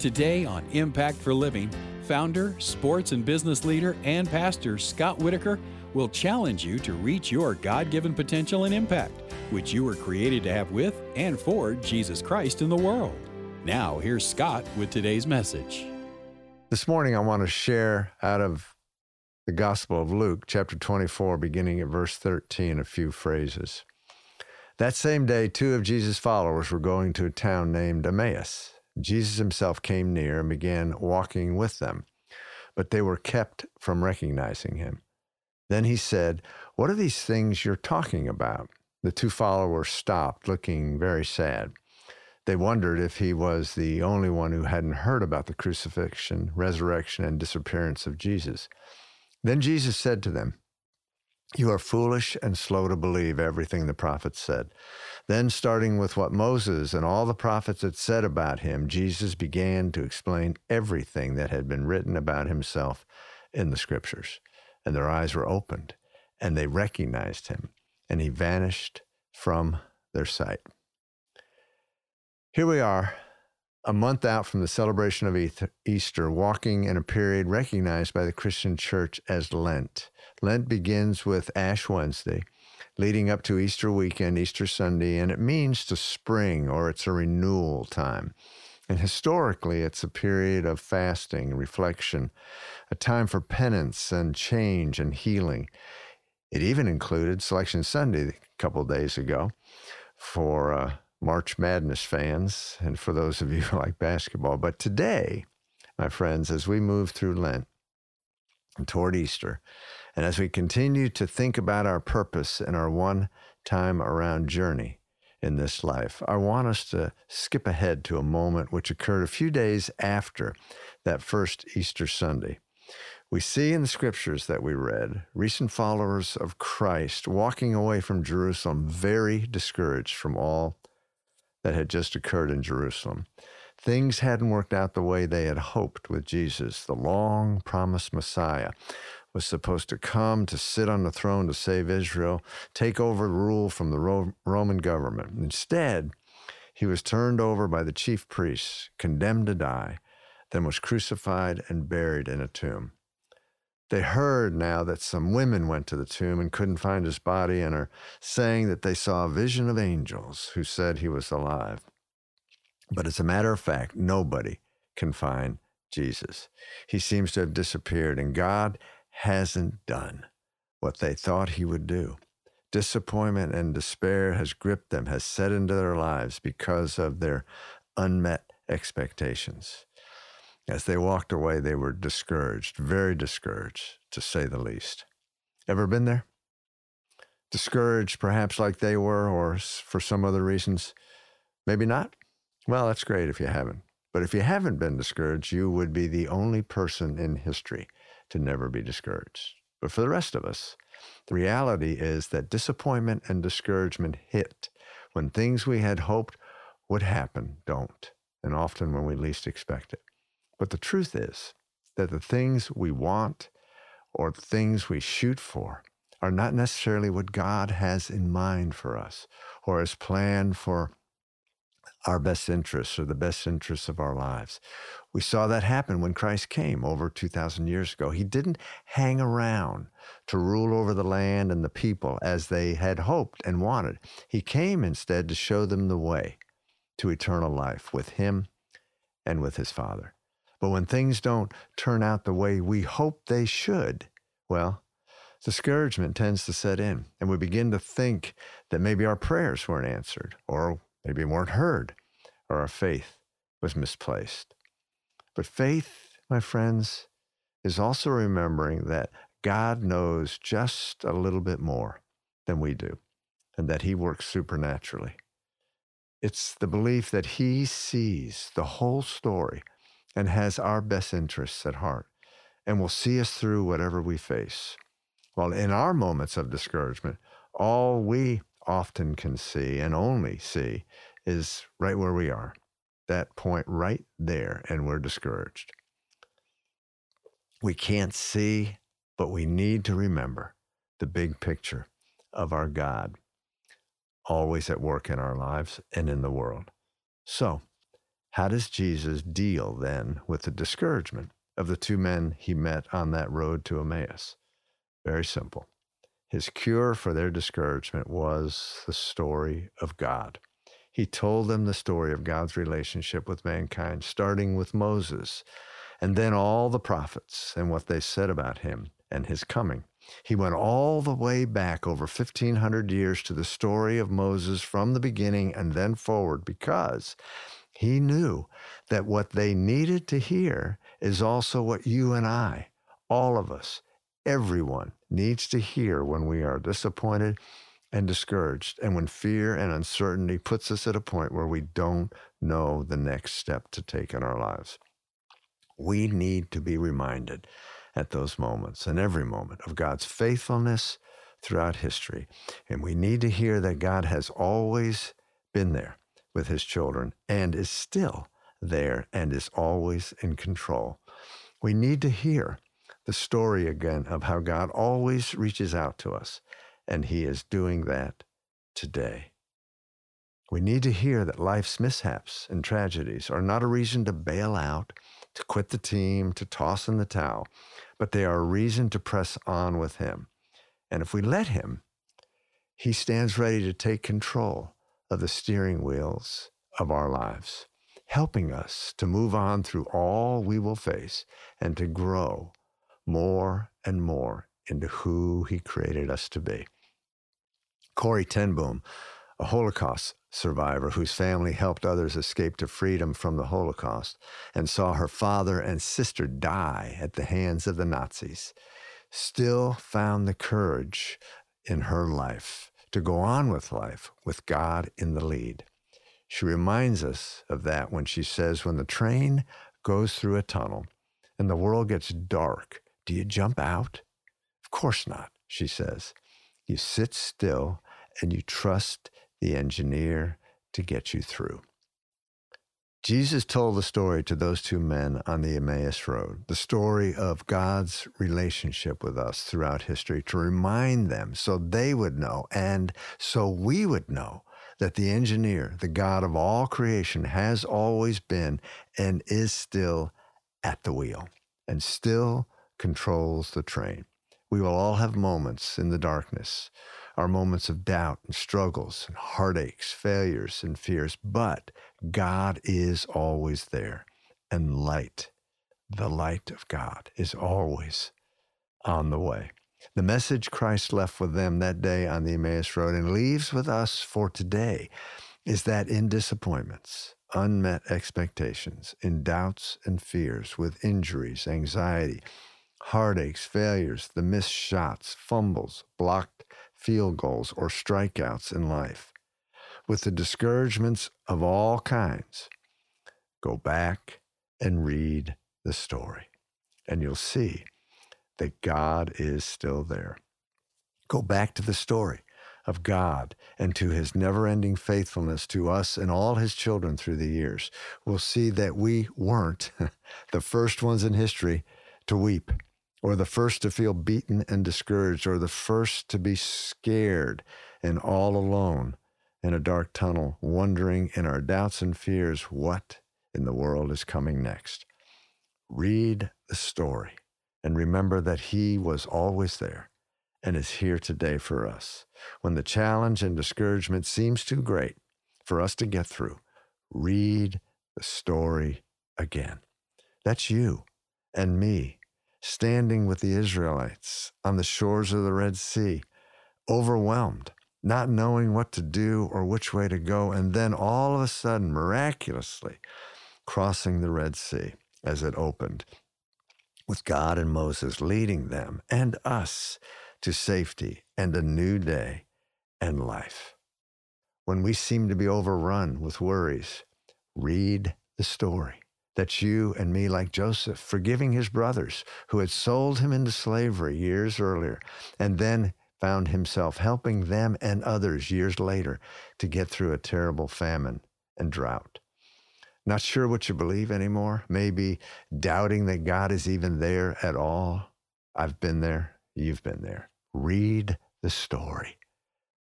Today on Impact for Living, founder, sports and business leader, and pastor Scott Whitaker will challenge you to reach your God-given potential and impact, which you were created to have with and for Jesus Christ in the world. Now, here's Scott with today's message. This morning, I want to share out of the Gospel of Luke, chapter 24, beginning at verse 13, a few phrases. That same day, two of Jesus' followers were going to a town named Emmaus. Jesus himself came near and began walking with them, but they were kept from recognizing him. Then he said, "What are these things you're talking about?" The two followers stopped, looking very sad. They wondered if he was the only one who hadn't heard about the crucifixion, resurrection, and disappearance of Jesus. Then Jesus said to them, "You are foolish and slow to believe everything the prophets said." Then, starting with what Moses and all the prophets had said about him, Jesus began to explain everything that had been written about himself in the scriptures. And their eyes were opened, and they recognized him, and he vanished from their sight. Here we are, a month out from the celebration of Easter, walking in a period recognized by the Christian church as Lent. Lent begins with Ash Wednesday, leading up to Easter weekend, Easter Sunday, and it means to spring, or it's a renewal time. And historically, it's a period of fasting, reflection, a time for penance and change and healing. It even included Selection Sunday a couple of days ago for March Madness fans and for those of you who like basketball. But today, my friends, as we move through Lent and toward Easter, and as we continue to think about our purpose and our one-time-around journey in this life, I want us to skip ahead to a moment which occurred a few days after that first Easter Sunday. We see in the scriptures that we read, recent followers of Christ walking away from Jerusalem very discouraged from all that had just occurred in Jerusalem. Things hadn't worked out the way they had hoped with Jesus. The long-promised Messiah was supposed to come to sit on the throne to save Israel, take over rule from the Roman government. Instead, he was turned over by the chief priests, condemned to die, then was crucified and buried in a tomb. They heard now that some women went to the tomb and couldn't find his body and are saying that they saw a vision of angels who said he was alive. But as a matter of fact, nobody can find Jesus. He seems to have disappeared, and God hasn't done what they thought he would do. Disappointment and despair has gripped them, has set into their lives because of their unmet expectations. As they walked away, they were discouraged, very discouraged, to say the least. Ever been there? Discouraged, perhaps like they were, or for some other reasons? Maybe not? Well, that's great if you haven't. But if you haven't been discouraged, you would be the only person in history to never be discouraged. But for the rest of us, the reality is that disappointment and discouragement hit when things we had hoped would happen don't, and often when we least expect it. But the truth is that the things we want or the things we shoot for are not necessarily what God has in mind for us or has planned for our best interests or the best interests of our lives. We saw that happen when Christ came over 2,000 years ago. He didn't hang around to rule over the land and the people as they had hoped and wanted. He came instead to show them the way to eternal life with him and with his Father. But when things don't turn out the way we hope they should, well, discouragement tends to set in, and we begin to think that maybe our prayers weren't answered, or maybe weren't heard, or our faith was misplaced. But faith, my friends, is also remembering that God knows just a little bit more than we do, and that he works supernaturally. It's the belief that he sees the whole story and has our best interests at heart, and will see us through whatever we face. While in our moments of discouragement, all we often can see and only see is right where we are, that point right there, and we're discouraged. We can't see, but we need to remember the big picture of our God, always at work in our lives and in the world. So, How does Jesus deal then with the discouragement of the two men he met on that road to Emmaus? Very simple. His cure for their discouragement was the story of God. He told them the story of God's relationship with mankind, starting with Moses, and then all the prophets and what they said about him and his coming. He went all the way back over 1,500 years to the story of Moses from the beginning and then forward, because he knew that what they needed to hear is also what you and I, all of us, everyone needs to hear when we are disappointed and discouraged, and when fear and uncertainty puts us at a point where we don't know the next step to take in our lives. We need to be reminded at those moments and every moment of God's faithfulness throughout history. And we need to hear that God has always been there with his children and is still there and is always in control. We need to hear the story again of how God always reaches out to us, and he is doing that today. We need to hear that life's mishaps and tragedies are not a reason to bail out, to quit the team, to toss in the towel, but they are a reason to press on with him. And if we let him, he stands ready to take control of the steering wheels of our lives, helping us to move on through all we will face and to grow more and more into who he created us to be. Corrie ten Boom, a Holocaust survivor whose family helped others escape to freedom from the Holocaust and saw her father and sister die at the hands of the Nazis, still found the courage in her life to go on with life with God in the lead. She reminds us of that when she says, when the train goes through a tunnel and the world gets dark, do you jump out? Of course not, she says. You sit still and you trust the engineer to get you through. Jesus told the story to those two men on the Emmaus Road, the story of God's relationship with us throughout history, to remind them so they would know and so we would know that the engineer, the God of all creation, has always been and is still at the wheel and still controls the train. We will all have moments in the darkness, our moments of doubt and struggles and heartaches, failures and fears, but God is always there, and light, the light of God, is always on the way. The message Christ left with them that day on the Emmaus Road and leaves with us for today is that in disappointments, unmet expectations, in doubts and fears, with injuries, anxiety, heartaches, failures, the missed shots, fumbles, blocked field goals, or strikeouts in life, with the discouragements of all kinds, go back and read the story, and you'll see that God is still there. Go back to the story of God and to his never-ending faithfulness to us and all his children through the years. We'll see that we weren't the first ones in history to weep, or the first to feel beaten and discouraged, or the first to be scared and all alone in a dark tunnel, wondering in our doubts and fears what in the world is coming next. Read the story and remember that he was always there and is here today for us. When the challenge and discouragement seems too great for us to get through, read the story again. That's you and me, standing with the Israelites on the shores of the Red Sea, overwhelmed, not knowing what to do or which way to go, and then all of a sudden, miraculously, crossing the Red Sea as it opened, with God and Moses leading them and us to safety and a new day and life. When we seem to be overrun with worries, read the story. That's you and me, like Joseph, forgiving his brothers who had sold him into slavery years earlier, and then found himself helping them and others years later to get through a terrible famine and drought. Not sure what you believe anymore, maybe doubting that God is even there at all. I've been there, you've been there. Read the story.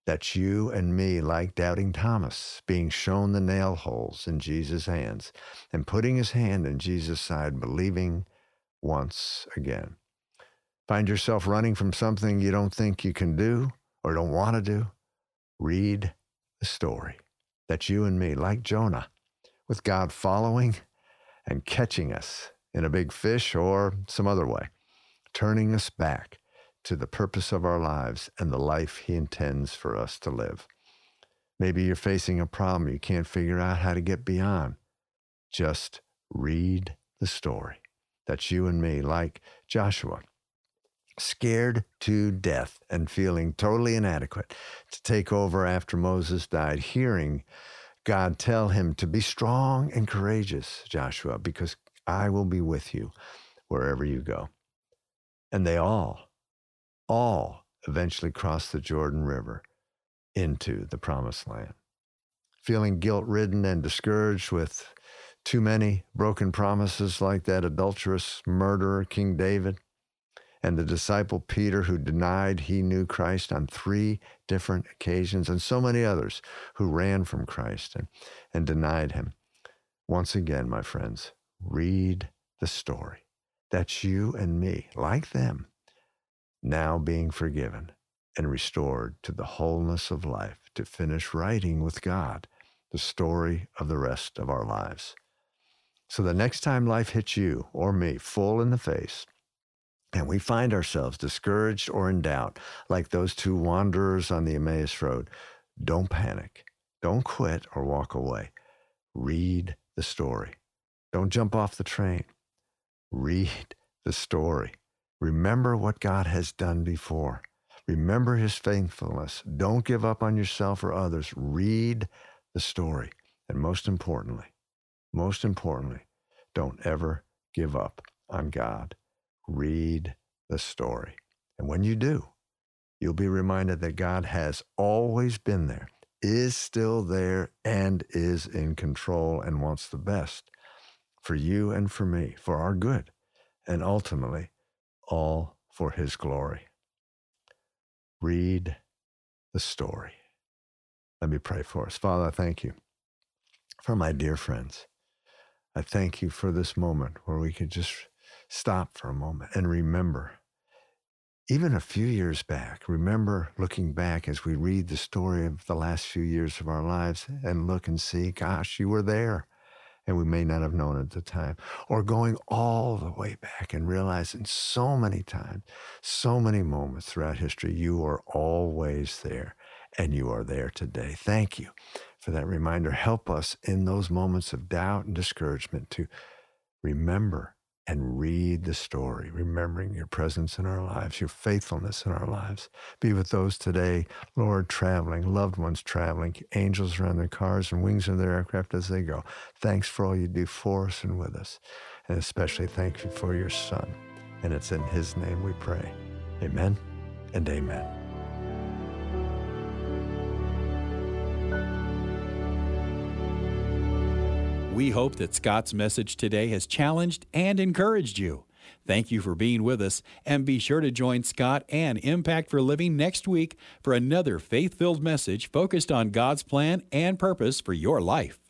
That's you and me, like doubting Thomas, being shown the nail holes in Jesus' hands and putting his hand in Jesus' side, believing once again. Find yourself running from something you don't think you can do or don't want to do? Read the story. That's you and me, like Jonah, with God following and catching us in a big fish or some other way, turning us back to the purpose of our lives and the life he intends for us to live. Maybe you're facing a problem you can't figure out how to get beyond. Just read the story. That's you and me, like Joshua, scared to death and feeling totally inadequate to take over after Moses died, hearing God tell him to be strong and courageous, Joshua, because I will be with you wherever you go. And they all eventually crossed the Jordan River into the Promised Land. Feeling guilt-ridden and discouraged with too many broken promises like that adulterous murderer, King David, and the disciple Peter, who denied he knew Christ on 3 different occasions, and so many others who ran from Christ and denied him. Once again, my friends, read the story. That's you and me, like them, now being forgiven and restored to the wholeness of life, to finish writing with God the story of the rest of our lives. So the next time life hits you or me full in the face, and we find ourselves discouraged or in doubt, like those 2 wanderers on the Emmaus Road, don't panic. Don't quit or walk away. Read the story. Don't jump off the train. Read the story. Remember what God has done before. Remember his faithfulness. Don't give up on yourself or others. Read the story. And most importantly, don't ever give up on God. Read the story. And when you do, you'll be reminded that God has always been there, is still there, and is in control and wants the best for you and for me, for our good, and ultimately, all for his glory. Read the story. Let me pray for us. Father, I thank you for my dear friends. I thank you for this moment where we could just stop for a moment and remember, even a few years back, remember looking back as we read the story of the last few years of our lives and look and see, gosh, you were there. And we may not have known at the time, or going all the way back and realizing so many times, so many moments throughout history, you are always there, and you are there today. Thank you for that reminder. Help us in those moments of doubt and discouragement to remember and read the story, remembering your presence in our lives, your faithfulness in our lives. Be with those today, Lord, traveling, loved ones traveling, angels around their cars and wings of their aircraft as they go. Thanks for all you do for us and with us. And especially thank you for your Son. And it's in his name we pray. Amen and amen. We hope that Scott's message today has challenged and encouraged you. Thank you for being with us, and be sure to join Scott and Impact for Living next week for another faith-filled message focused on God's plan and purpose for your life.